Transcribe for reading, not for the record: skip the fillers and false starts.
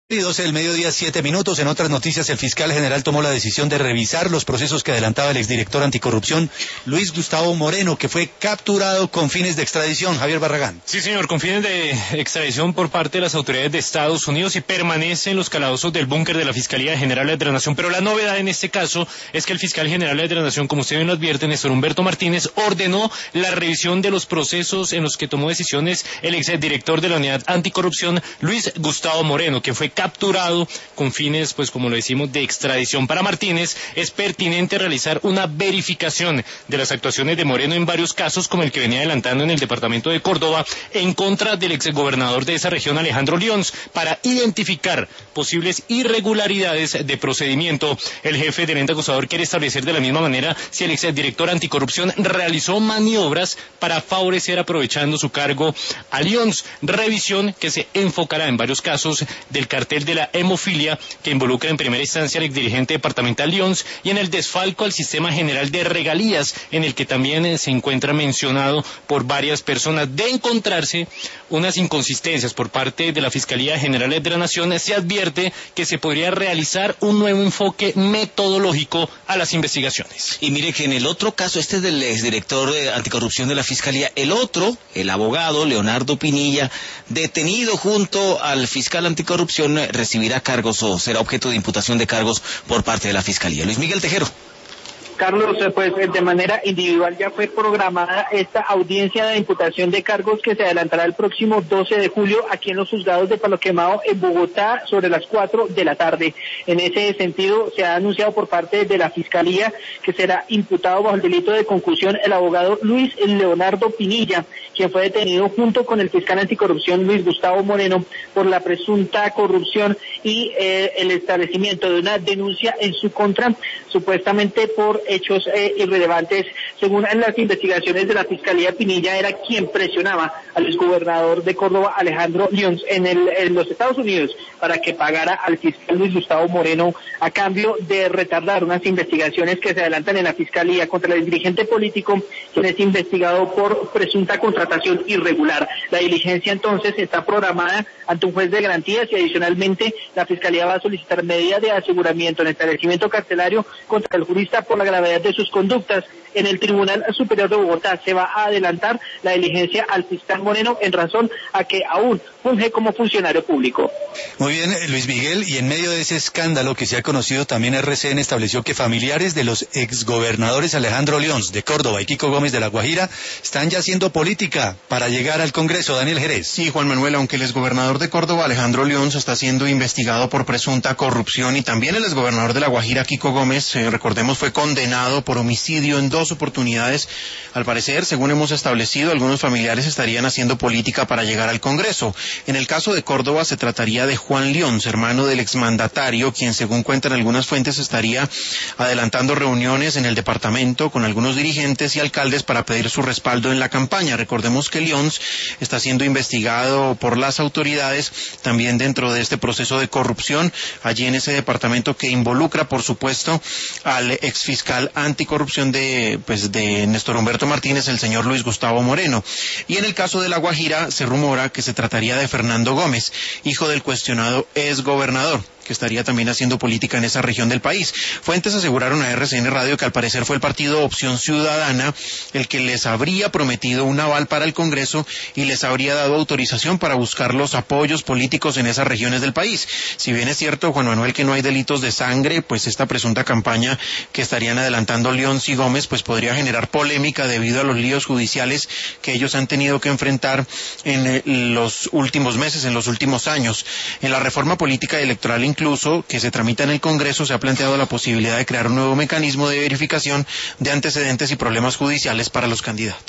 Y 12 del mediodía, 7 minutos. En otras noticias, el fiscal general tomó la decisión de revisar los procesos que adelantaba el exdirector anticorrupción, Luis Gustavo Moreno, que fue capturado con fines de extradición. Javier Barragán. Sí, señor, con fines de extradición por parte de las autoridades de Estados Unidos y permanece en los calabozos del búnker de la Fiscalía General de la Nación. Pero la novedad en este caso es que el fiscal general de la Nación, como usted bien lo advierte, Néstor Humberto Martínez, ordenó la revisión de los procesos en los que tomó decisiones el exdirector de la Unidad Anticorrupción, Luis Gustavo Moreno, que fue capturado con fines, pues como lo decimos, de extradición. Para Martínez es pertinente realizar una verificación de las actuaciones de Moreno en varios casos, como el que venía adelantando en el departamento de Córdoba en contra del exgobernador de esa región, Alejandro Lyons, para identificar posibles irregularidades de procedimiento. El jefe del ente acusador quiere establecer de la misma manera si el exdirector anticorrupción realizó maniobras para favorecer, aprovechando su cargo, a Lyons. Revisión que se enfocará en varios casos del cartel de la hemofilia, que involucra en primera instancia al exdirigente departamental Lyons, y en el desfalco al sistema general de regalías, en el que también se encuentra mencionado por varias personas. De encontrarse unas inconsistencias por parte de la Fiscalía General de la Nación, se advierte que se podría realizar un nuevo enfoque metodológico a las investigaciones. Y mire que en el otro caso, este es del exdirector anticorrupción de la Fiscalía, el abogado Leonardo Pinilla, detenido junto al fiscal anticorrupción, recibirá cargos o será objeto de imputación de cargos por parte de la Fiscalía. Luis Miguel Tejero. Carlos, pues de manera individual ya fue programada esta audiencia de imputación de cargos que se adelantará el próximo 12 de julio aquí en los juzgados de Palo Quemado en Bogotá sobre las 4 de la tarde. En ese sentido, se ha anunciado por parte de la Fiscalía que será imputado bajo el delito de concusión el abogado Luis Leonardo Pinilla, quien fue detenido junto con el fiscal anticorrupción Luis Gustavo Moreno por la presunta corrupción y el establecimiento de una denuncia en su contra, supuestamente por hechos irrelevantes. Según las investigaciones de la Fiscalía, Pinilla era quien presionaba al exgobernador de Córdoba, Alejandro Lyons, en los Estados Unidos, para que pagara al fiscal Luis Gustavo Moreno a cambio de retardar unas investigaciones que se adelantan en la Fiscalía contra el dirigente político, quien es investigado por presunta contratación irregular. La diligencia entonces está programada ante un juez de garantías y adicionalmente la Fiscalía va a solicitar medidas de aseguramiento en el establecimiento carcelario contra el jurista por la gravedad de sus conductas. En el Tribunal Superior de Bogotá se va a adelantar la diligencia al fiscal Moreno en razón a que aún funge como funcionario público. Muy bien, Luis Miguel, y en medio de ese escándalo que se ha conocido, también RCN estableció que familiares de los exgobernadores Alejandro Lyons de Córdoba y Kiko Gómez de La Guajira están ya haciendo política para llegar al Congreso. Daniel Jerez. Sí, Juan Manuel, aunque el exgobernador de Córdoba, Alejandro Lyons, está siendo investigado por presunta corrupción, y también el exgobernador de La Guajira, Kiko Gómez, recordemos, fue condenado por homicidio en 2 oportunidades. Al parecer, según hemos establecido, algunos familiares estarían haciendo política para llegar al Congreso. En el caso de Córdoba se trataría de Juan Lyons, hermano del exmandatario, quien, según cuentan algunas fuentes, estaría adelantando reuniones en el departamento con algunos dirigentes y alcaldes para pedir su respaldo en la campaña. Recordemos que Lyons está siendo investigado por las autoridades también dentro de este proceso de corrupción allí en ese departamento, que involucra, por supuesto, al exfiscal anticorrupción de Néstor Humberto Martínez, el señor Luis Gustavo Moreno. Y en el caso de La Guajira se rumora que se trataría de Fernando Gómez, hijo del cuestionado exgobernador, que estaría también haciendo política en esa región del país. Fuentes aseguraron a RCN Radio que al parecer fue el partido Opción Ciudadana el que les habría prometido un aval para el Congreso y les habría dado autorización para buscar los apoyos políticos en esas regiones del país. Si bien es cierto, Juan Manuel, que no hay delitos de sangre, pues esta presunta campaña que estarían adelantando Lyons y Gómez pues podría generar polémica debido a los líos judiciales que ellos han tenido que enfrentar en los últimos meses, en los últimos años. En la reforma política y electoral incluso que se tramita en el Congreso se ha planteado la posibilidad de crear un nuevo mecanismo de verificación de antecedentes y problemas judiciales para los candidatos.